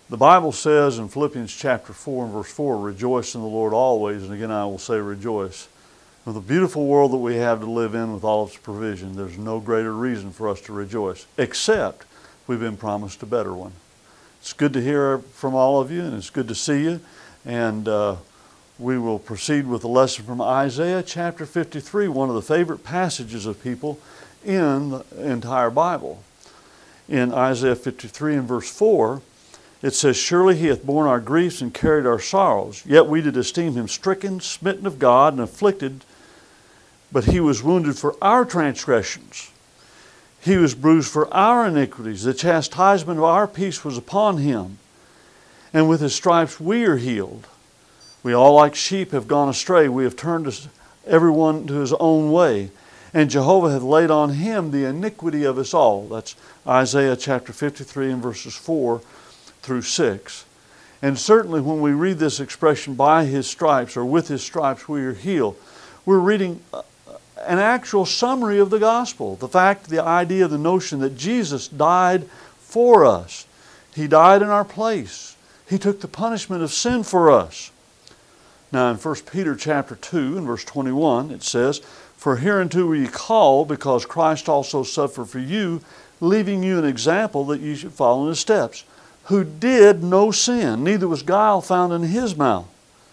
The Bible says in Philippians chapter 4 and verse 4, rejoice in the Lord always, and again I will say rejoice. With the beautiful world that we have to live in with all its provision, there's no greater reason for us to rejoice, except we've been promised a better one. It's good to hear from all of you, and it's good to see you. And we will proceed with a lesson from Isaiah chapter 53, one of the favorite passages of people in the entire Bible. In Isaiah 53 and verse 4, it says, surely he hath borne our griefs and carried our sorrows. Yet we did esteem him stricken, smitten of God, and afflicted. But he was wounded for our transgressions. He was bruised for our iniquities. The chastisement of our peace was upon him. And with his stripes we are healed. We all like sheep have gone astray. We have turned everyone to his own way. And Jehovah hath laid on him the iniquity of us all. That's Isaiah chapter 53 and verses 4 through 6. And certainly when we read this expression, by his stripes, or with his stripes we are healed, we're reading an actual summary of the gospel. The fact, the idea, the notion that Jesus died for us. He died in our place. He took the punishment of sin for us. Now in 1 Peter chapter 2 and verse 21 it says, for hereunto were ye called, because Christ also suffered for you, leaving you an example that ye should follow in his steps, who did no sin, neither was guile found in his mouth.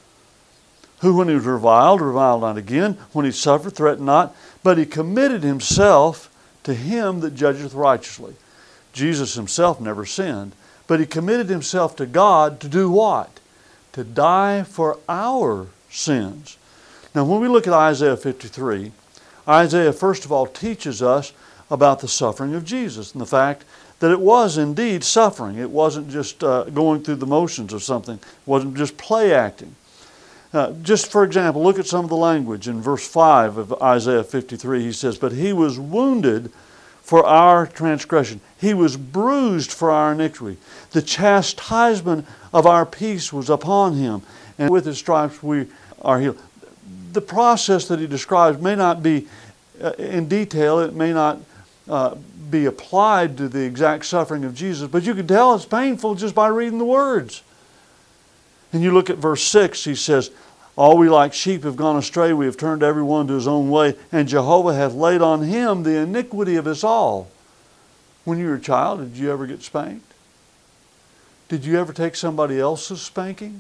Who when he was reviled not again, when he suffered, threatened not, but he committed himself to him that judgeth righteously. Jesus himself never sinned, but he committed himself to God to do what? To die for our sins. Now when we look at Isaiah 53, Isaiah first of all teaches us about the suffering of Jesus and the fact that it was indeed suffering. It wasn't just going through the motions of something. It wasn't just play acting. Just for example, look at some of the language. In verse 5 of Isaiah 53, he says, but he was wounded for our transgression. He was bruised for our iniquity. The chastisement of our peace was upon him, and with his stripes we are healed. The process that he describes may not be in detail. It may not be applied to the exact suffering of Jesus, but you can tell it's painful just by reading the words. And you look at verse 6, he says, all we like sheep have gone astray, we have turned every one to his own way, and Jehovah hath laid on him the iniquity of us all. When you were a child, did you ever get spanked? Did you ever take somebody else's spanking?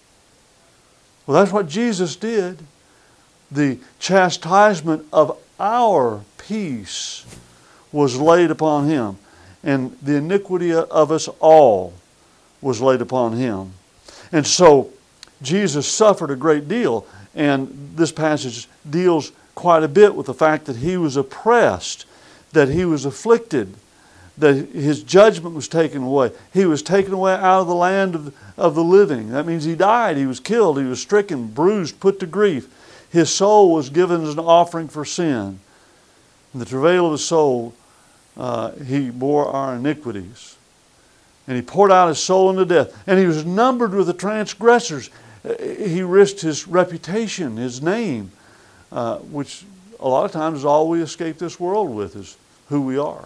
Well, that's what Jesus did. The chastisement of our peace was laid upon him, and the iniquity of us all was laid upon him. And so Jesus suffered a great deal, and this passage deals quite a bit with the fact that he was oppressed, that he was afflicted, that his judgment was taken away. He was taken away out of the land of the living. That means he died, he was killed, he was stricken, bruised, put to grief. His soul was given as an offering for sin. In the travail of his soul, he bore our iniquities. And he poured out his soul unto death. And he was numbered with the transgressors. He risked his reputation, his name, which a lot of times is all we escape this world with, is who we are.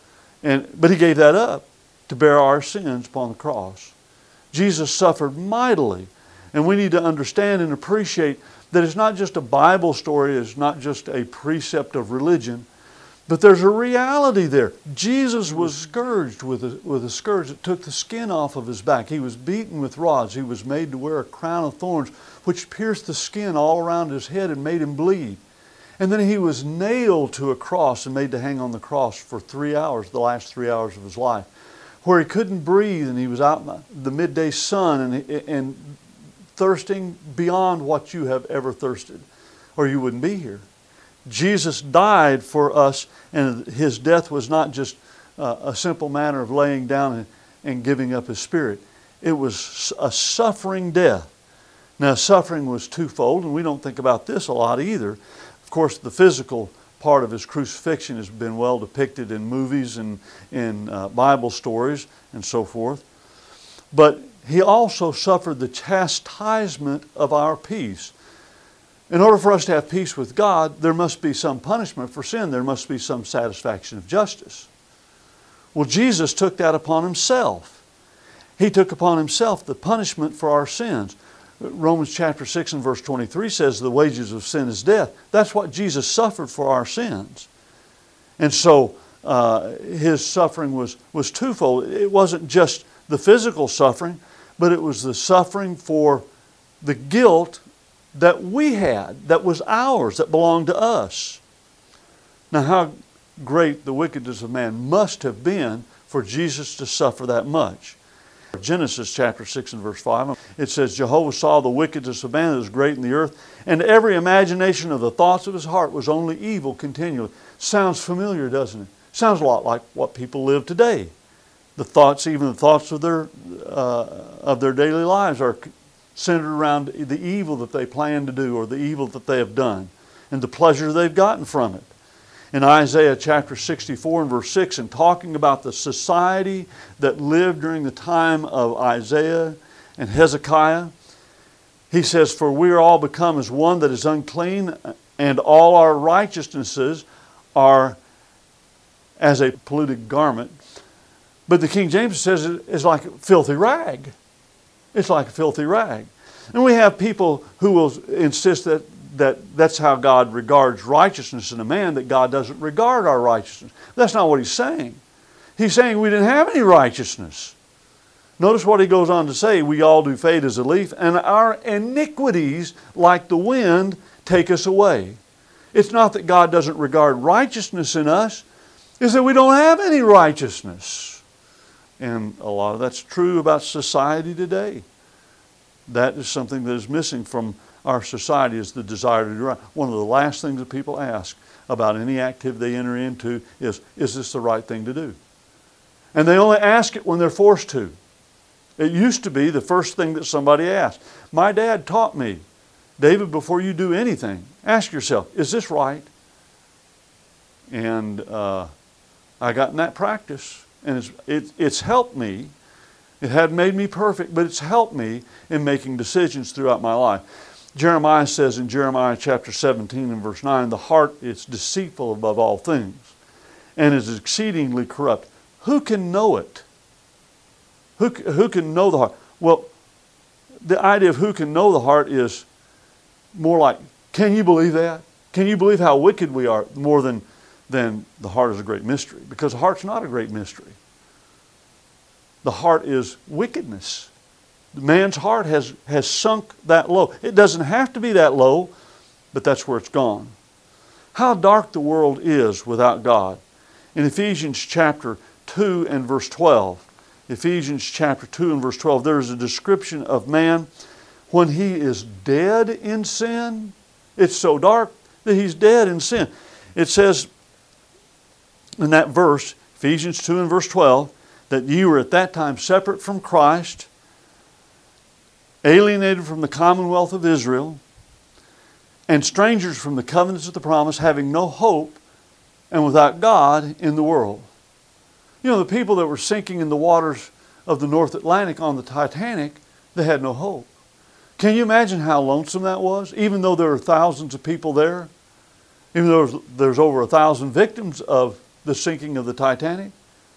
But he gave that up to bear our sins upon the cross. Jesus suffered mightily. And we need to understand and appreciate that it's not just a Bible story, it's not just a precept of religion, but there's a reality there. Jesus was scourged with a scourge that took the skin off of his back. He was beaten with rods. He was made to wear a crown of thorns, which pierced the skin all around his head and made him bleed. And then he was nailed to a cross and made to hang on the cross for 3 hours, the last 3 hours of his life, where he couldn't breathe, and he was out in the midday sun and thirsting beyond what you have ever thirsted, or you wouldn't be here. Jesus died for us, and his death was not just a simple matter of laying down and giving up his spirit. It was a suffering death. Now, suffering was twofold, and we don't think about this a lot either. Of course, the physical part of his crucifixion has been well depicted in movies and in Bible stories and so forth. But he also suffered the chastisement of our peace. In order for us to have peace with God, there must be some punishment for sin. There must be some satisfaction of justice. Well, Jesus took that upon himself. He took upon Himself the punishment for our sins. Romans chapter 6 and verse 23 says the wages of sin is death. That's what Jesus suffered for our sins. And so His suffering was twofold. It wasn't just the physical suffering, but it was the suffering for the guilt that we had, that was ours, that belonged to us. Now, how great the wickedness of man must have been for Jesus to suffer that much. Genesis chapter 6 and verse 5, it says, Jehovah saw the wickedness of man that was great in the earth, and every imagination of the thoughts of his heart was only evil continually. Sounds familiar, doesn't it? Sounds a lot like what people live today. The thoughts, even the thoughts of their daily lives, are centered around the evil that they plan to do or the evil that they have done and the pleasure they've gotten from it. In Isaiah chapter 64 and verse 6, and talking about the society that lived during the time of Isaiah and Hezekiah, he says, For we are all become as one that is unclean, and all our righteousnesses are as a polluted garment. But the King James says it's like a filthy rag. It's like a filthy rag. And we have people who will insist that that's how God regards righteousness in a man, that God doesn't regard our righteousness. That's not what He's saying. He's saying we didn't have any righteousness. Notice what He goes on to say, we all do fade as a leaf, and our iniquities, like the wind, take us away. It's not that God doesn't regard righteousness in us, it's that we don't have any righteousness. And a lot of that's true about society today. That is something that is missing from our society, is the desire to do right. One of the last things that people ask about any activity they enter into is this the right thing to do? And they only ask it when they're forced to. It used to be the first thing that somebody asked. My dad taught me, David, before you do anything, ask yourself, is this right? And I got in that practice, and it's helped me. It hadn't made me perfect, but it's helped me in making decisions throughout my life. Jeremiah says in Jeremiah chapter 17 and verse 9, the heart is deceitful above all things and is exceedingly corrupt. Who can know it? Who can know the heart? Well, the idea of who can know the heart is more like, can you believe that? Can you believe how wicked we are? More than the heart is a great mystery. Because the heart's not a great mystery. The heart is wickedness. Man's heart has sunk that low. It doesn't have to be that low, but that's where it's gone. How dark the world is without God. In Ephesians chapter 2 and verse 12, Ephesians chapter 2 and verse 12, there is a description of man when he is dead in sin. It's so dark that he's dead in sin. It says in that verse, Ephesians 2 and verse 12, that ye were at that time separate from Christ, alienated from the commonwealth of Israel, and strangers from the covenants of the promise, having no hope, and without God in the world. You know, the people that were sinking in the waters of the North Atlantic on the Titanic, they had no hope. Can you imagine how lonesome that was? Even though there are thousands of people there, even though there's over 1,000 victims of the sinking of the Titanic,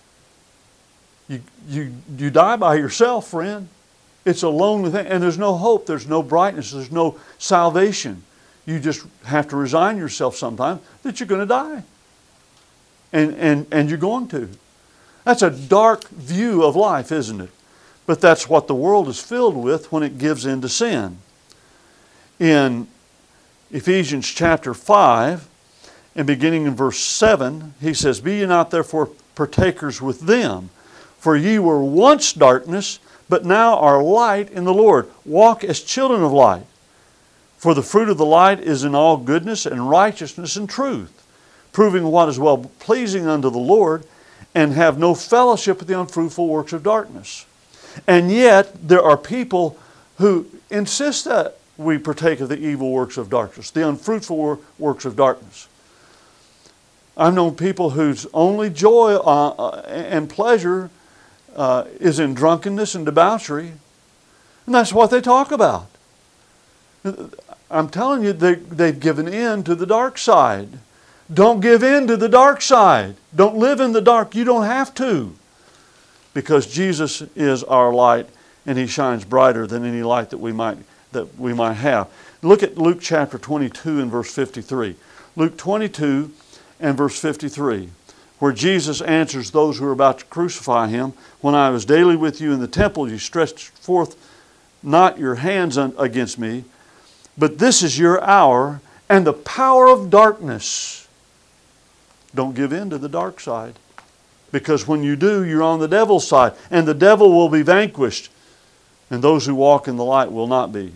you die by yourself, friend. It's a lonely thing, and there's no hope, there's no brightness, there's no salvation. You just have to resign yourself sometimes that you're going to die. And you're going to. That's a dark view of life, isn't it? But that's what the world is filled with when it gives in to sin. In Ephesians chapter 5, and beginning in verse 7, he says, Be ye not therefore partakers with them, for ye were once darkness, but now are light in the Lord. Walk as children of light. For the fruit of the light is in all goodness and righteousness and truth, proving what is well pleasing unto the Lord, and have no fellowship with the unfruitful works of darkness. And yet there are people who insist that we partake of the evil works of darkness, the unfruitful works of darkness. I've known people whose only joy and pleasure is in drunkenness and debauchery, and that's what they talk about. I'm telling you, they've given in to the dark side. Don't give in to the dark side. Don't live in the dark. You don't have to. because Jesus is our light and He shines brighter than any light that we might have. Look at Luke chapter 22 and verse 53. Luke 22 and verse 53, where Jesus answers those who are about to crucify Him. When I was daily with you in the temple, you stretched forth not your hands against me, but this is your hour and the power of darkness. Don't give in to the dark side, because when you do, you're on the devil's side, and the devil will be vanquished, and those who walk in the light will not be.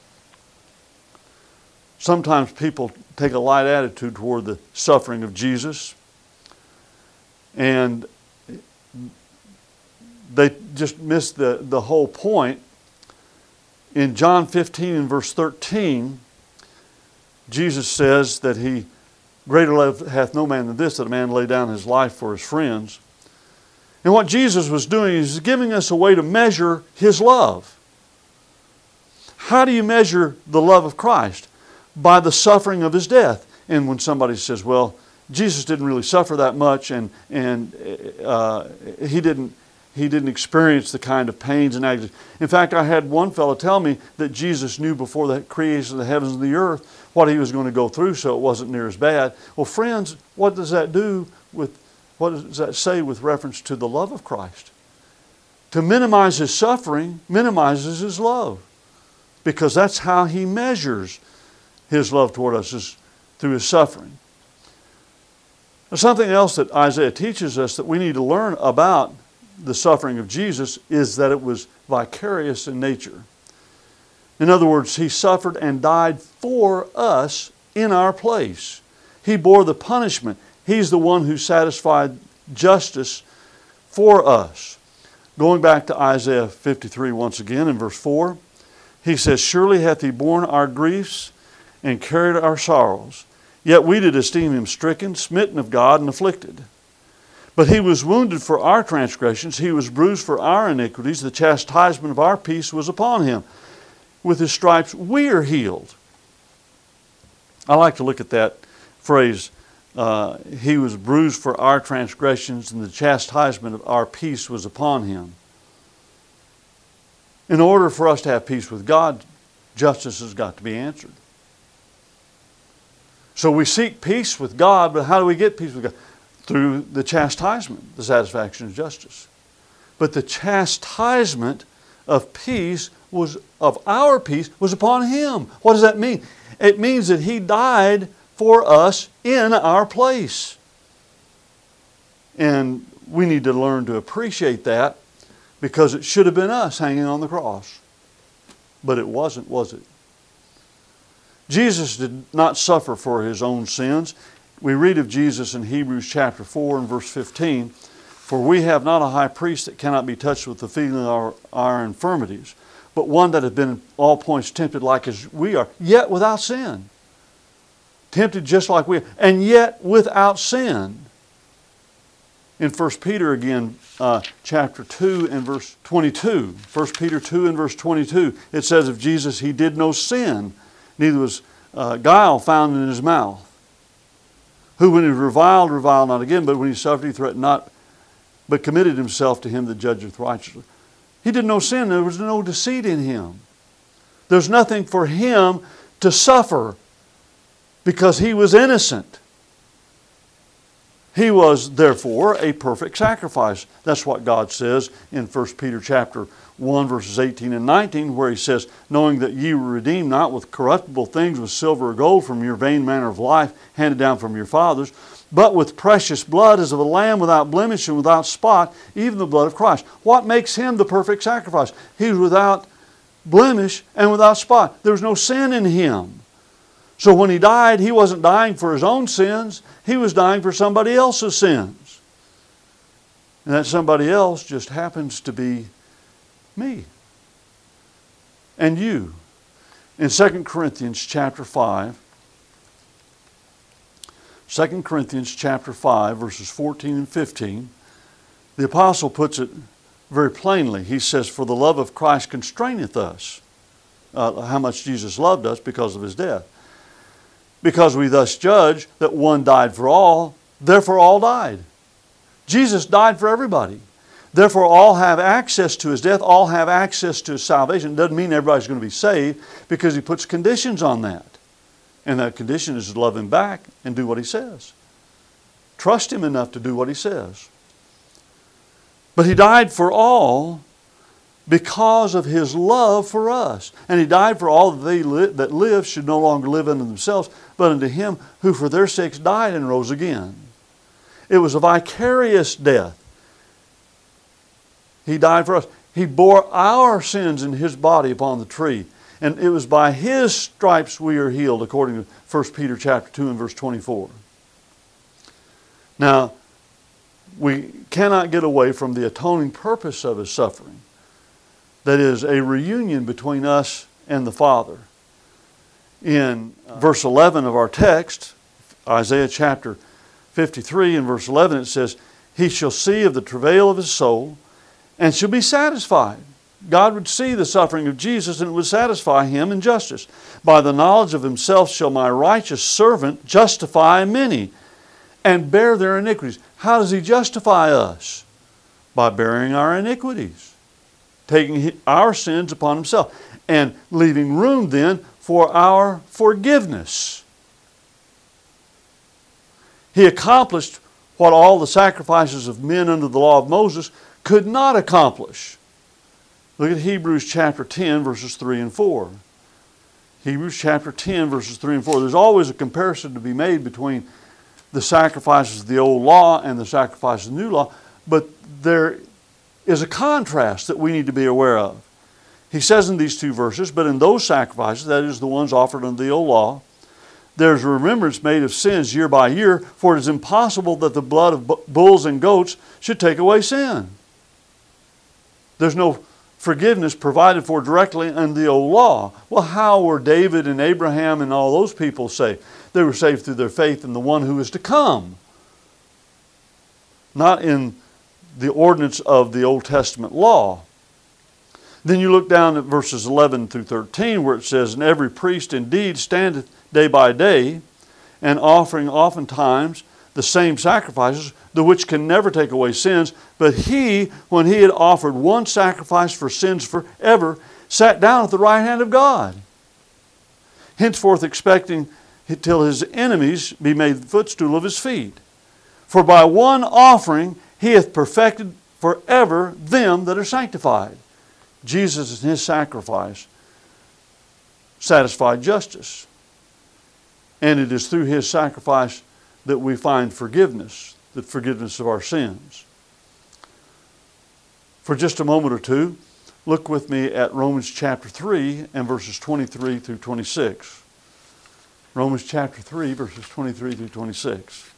Sometimes people take a light attitude toward the suffering of Jesus, and they just miss the whole point. In John 15 and verse 13, Jesus says that greater love hath no man than this, that a man lay down his life for his friends. And what Jesus was doing is giving us a way to measure His love. How do you measure the love of Christ? By the suffering of His death. And when somebody says, well, Jesus didn't really suffer that much, and He didn't experience the kind of pains and agonies. In fact, I had one fellow tell me that Jesus knew before the creation of the heavens and the earth what He was going to go through, so it wasn't near as bad. Well, friends, what does that say with reference to the love of Christ? To minimize His suffering minimizes His love, because that's how He measures His love toward us, is through His suffering. Now, something else that Isaiah teaches us that we need to learn about the suffering of Jesus is that it was vicarious in nature. In other words, He suffered and died for us in our place. He bore the punishment. He's the one who satisfied justice for us. Going back to Isaiah 53 once again in verse 4, He says, surely hath He borne our griefs and carried our sorrows. Yet we did esteem Him stricken, smitten of God, and afflicted. But He was wounded for our transgressions, He was bruised for our iniquities, the chastisement of our peace was upon Him. With His stripes we are healed. I like to look at that phrase, He was bruised for our transgressions, and the chastisement of our peace was upon Him. In order for us to have peace with God, justice has got to be answered. So we seek peace with God, but how do we get peace with God? Through the chastisement, the satisfaction of justice. But the chastisement of peace of our peace was upon Him. What does that mean? It means that He died for us in our place. And we need to learn to appreciate that, because it should have been us hanging on the cross. But it wasn't, was it? Jesus did not suffer for His own sins. We read of Jesus in Hebrews chapter 4 and verse 15, for we have not a high priest that cannot be touched with the feeling of our infirmities, but one that hath been in all points tempted like as we are, yet without sin. Tempted just like we are, and yet without sin. In 1 Peter again, chapter 2 and verse 22, 1 Peter 2 and verse 22, it says of Jesus, He did no sin, neither was guile found in His mouth. Who when He reviled not again, but when He suffered, He threatened not, but committed Himself to Him that judgeth righteously. He did no sin. There was no deceit in Him. There's nothing for Him to suffer, because He was innocent. He was, therefore, a perfect sacrifice. That's what God says in 1 Peter chapter 1, verses 18 and 19, where He says, knowing that ye were redeemed not with corruptible things, with silver or gold, from your vain manner of life, handed down from your fathers, but with precious blood as of a lamb without blemish and without spot, even the blood of Christ. What makes Him the perfect sacrifice? He was without blemish and without spot. There was no sin in Him. So when He died, He wasn't dying for His own sins. He was dying for somebody else's sins. And that somebody else just happens to be me and you. In 2 Corinthians chapter 5, 2 Corinthians chapter 5, verses 14 and 15, the apostle puts it very plainly. He says, for the love of Christ constraineth us. How much Jesus loved us because of His death. Because we thus judge that one died for all, therefore all died. Jesus died for everybody. Therefore, all have access to His death. All have access to His salvation. It doesn't mean everybody's going to be saved, because He puts conditions on that. And that condition is to love Him back and do what He says. Trust Him enough to do what He says. But He died for all because of His love for us. And He died for all that live should no longer live unto themselves, but unto Him who for their sakes died and rose again. It was a vicarious death. He died for us. He bore our sins in His body upon the tree. And it was by His stripes we are healed, according to 1 Peter chapter 2 and verse 24. Now, we cannot get away from the atoning purpose of His suffering. That is, a reunion between us and the Father. In verse 11 of our text, Isaiah chapter 53 and verse 11, it says, He shall see of the travail of His soul, and shall be satisfied. God would see the suffering of Jesus, and it would satisfy Him in justice. By the knowledge of Himself shall my righteous servant justify many, and bear their iniquities. How does He justify us? By bearing our iniquities, taking our sins upon Himself, and leaving room then for our forgiveness. He accomplished what all the sacrifices of men under the law of Moses could not accomplish. Look at Hebrews chapter 10, verses 3 and 4. Hebrews chapter 10, verses 3 and 4. There's always a comparison to be made between the sacrifices of the old law and the sacrifices of the new law, but there is a contrast that we need to be aware of. He says in these two verses, but in those sacrifices, that is the ones offered under the old law, there's a remembrance made of sins year by year, for it is impossible that the blood of bulls and goats should take away sin. There's no forgiveness provided for directly in the old law. Well, how were David and Abraham and all those people saved? They were saved through their faith in the one who is to come, not in the ordinance of the Old Testament law. Then you look down at verses 11 through 13, where it says, And every priest indeed standeth day by day, and offering oftentimes the same sacrifices, the which can never take away sins. But He, when He had offered one sacrifice for sins forever, sat down at the right hand of God, henceforth expecting till His enemies be made the footstool of His feet. For by one offering He hath perfected forever them that are sanctified. Jesus and His sacrifice satisfied justice. And it is through His sacrifice that we find forgiveness, the forgiveness of our sins. For just a moment or two, look with me at Romans chapter 3 and verses 23 through 26. Romans chapter 3, verses 23 through 26.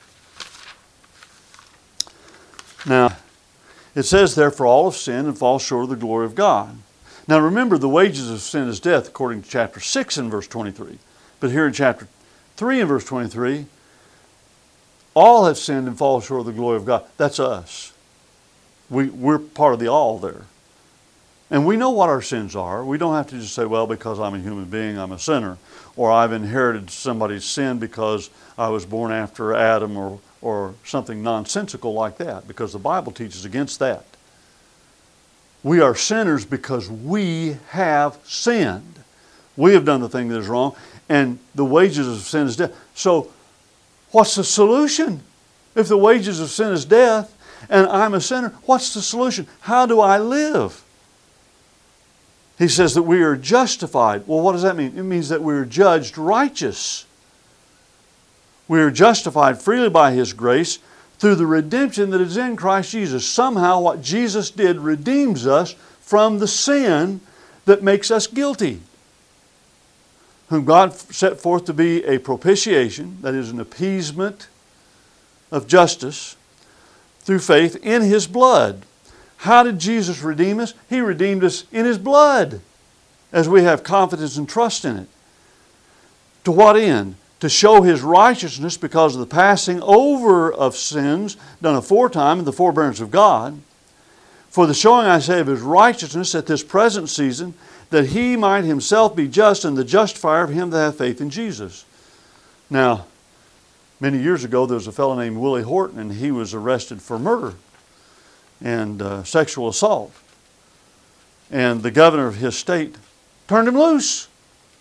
Now, it says, Therefore all have sinned and fall short of the glory of God. Now remember, the wages of sin is death, according to chapter 6 and verse 23. But here in chapter 3 and verse 23, all have sinned and fall short of the glory of God. That's us. We're part of the all there. And we know what our sins are. We don't have to just say, well, because I'm a human being, I'm a sinner. Or I've inherited somebody's sin because I was born after Adam, or something nonsensical like that, because the Bible teaches against that. We are sinners because we have sinned. We have done the thing that is wrong, and the wages of sin is death. So, what's the solution? If the wages of sin is death, and I'm a sinner, what's the solution? How do I live? He says that we are justified. Well, what does that mean? It means that we are judged righteous. We are justified freely by His grace through the redemption that is in Christ Jesus. Somehow what Jesus did redeems us from the sin that makes us guilty, whom God set forth to be a propitiation, that is an appeasement of justice, through faith in His blood. How did Jesus redeem us? He redeemed us in His blood, as we have confidence and trust in it. To what end? To show His righteousness because of the passing over of sins done aforetime in the forbearance of God. For the showing, I say, of His righteousness at this present season, that He might Himself be just and the justifier of him that hath faith in Jesus. Now, many years ago, there was a fellow named Willie Horton, and he was arrested for murder. and sexual assault. And the governor of his state turned him loose.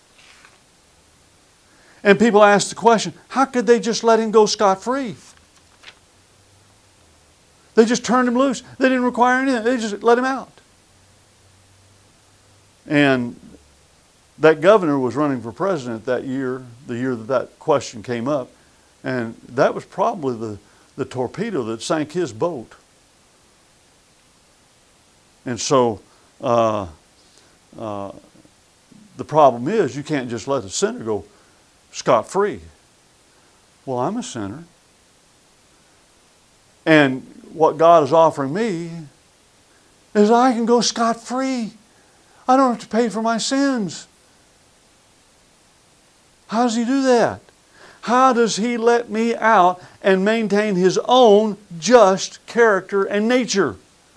And people asked the question, how could they just let him go scot-free? They just turned him loose. They didn't require anything. They just let him out. And that governor was running for president that year, the year that that question came up. And that was probably the torpedo that sank his boat. And so the problem is you can't just let a sinner go scot-free. Well, I'm a sinner. And what God is offering me is I can go scot-free. I don't have to pay for my sins. How does He do that? How does He let me out and maintain His own just character and nature?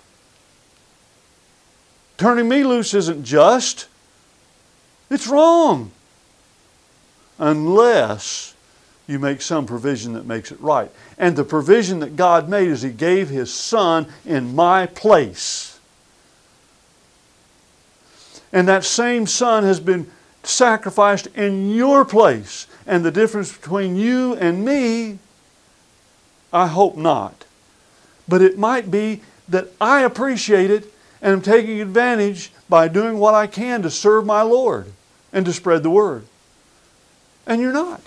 Turning me loose isn't just. It's wrong. Unless you make some provision that makes it right. And the provision that God made is He gave His Son in my place. And that same Son has been sacrificed in your place. And the difference between you and me, I hope not. But it might be that I appreciate it and am taking advantage by doing what I can to serve my Lord and to spread the word. And you're not.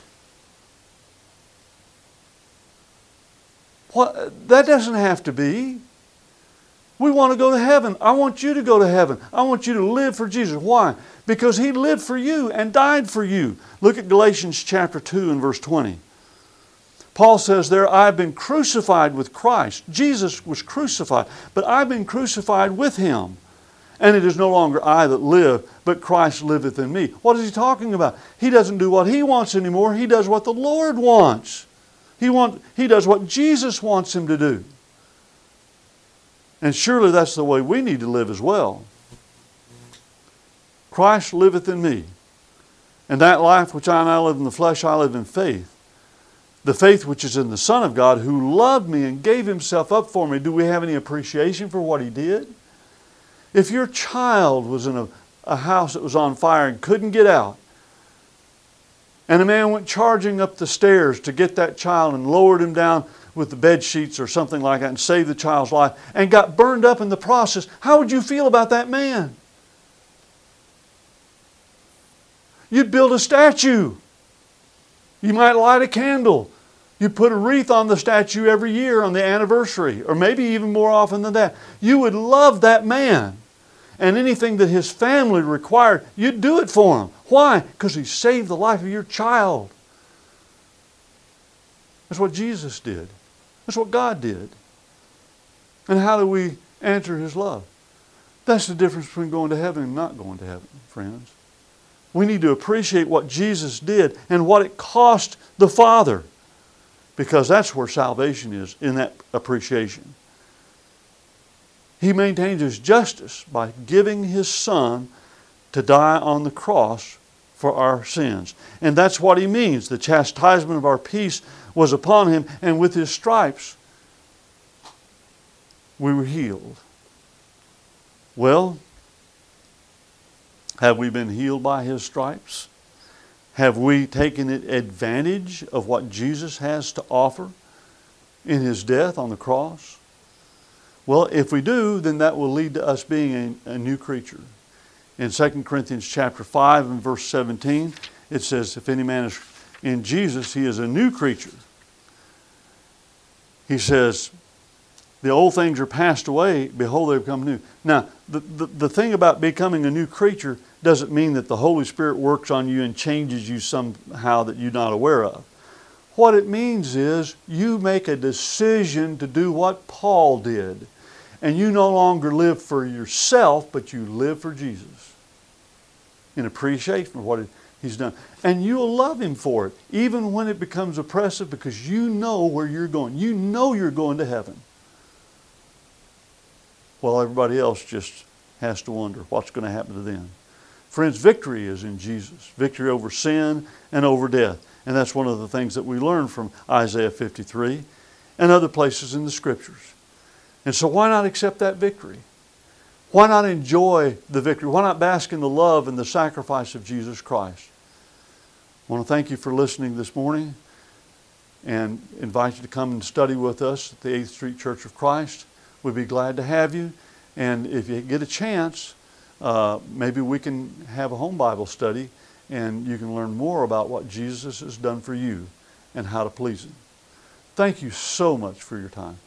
That doesn't have to be. We want to go to heaven. I want you to go to heaven. I want you to live for Jesus. Why? Because He lived for you and died for you. Look at Galatians chapter 2 and verse 20. Paul says there, I've been crucified with Christ. Jesus was crucified, but I've been crucified with Him. And it is no longer I that live, but Christ liveth in me. What is he talking about? He doesn't do what he wants anymore. He does what the Lord wants. He does what Jesus wants him to do. And surely that's the way we need to live as well. Christ liveth in me. And that life which I now live in the flesh, I live in faith. The faith which is in the Son of God, who loved me and gave Himself up for me. Do we have any appreciation for what He did? If your child was in a house that was on fire and couldn't get out, and a man went charging up the stairs to get that child and lowered him down with the bed sheets or something like that and saved the child's life and got burned up in the process, how would you feel about that man? You'd build a statue. You might light a candle. You put a wreath on the statue every year on the anniversary, or maybe even more often than that. You would love that man. And anything that his family required, you'd do it for him. Why? Because he saved the life of your child. That's what Jesus did. That's what God did. And how do we answer His love? That's the difference between going to heaven and not going to heaven, friends. We need to appreciate what Jesus did and what it cost the Father. Because that's where salvation is, in that appreciation. He maintains His justice by giving His Son to die on the cross for our sins. And that's what He means. The chastisement of our peace was upon Him, and with His stripes we were healed. Well, have we been healed by His stripes? Have we taken advantage of what Jesus has to offer in His death on the cross? Well, if we do, then that will lead to us being a new creature. In 2 Corinthians chapter 5 and verse 17, it says, if any man is in Jesus, he is a new creature. He says, the old things are passed away, behold, they become new. Now, the thing about becoming a new creature doesn't mean that the Holy Spirit works on you and changes you somehow that you're not aware of. What it means is you make a decision to do what Paul did. And you no longer live for yourself, but you live for Jesus. In appreciation for what He's done. And you'll love Him for it, even when it becomes oppressive, because you know where you're going. You know you're going to heaven. Well, everybody else just has to wonder what's going to happen to them. Friends, victory is in Jesus. Victory over sin and over death. And that's one of the things that we learn from Isaiah 53 and other places in the Scriptures. And so why not accept that victory? Why not enjoy the victory? Why not bask in the love and the sacrifice of Jesus Christ? I want to thank you for listening this morning and invite you to come and study with us at the 8th Street Church of Christ. We'd be glad to have you. And if you get a chance, maybe we can have a home Bible study and you can learn more about what Jesus has done for you and how to please Him. Thank you so much for your time.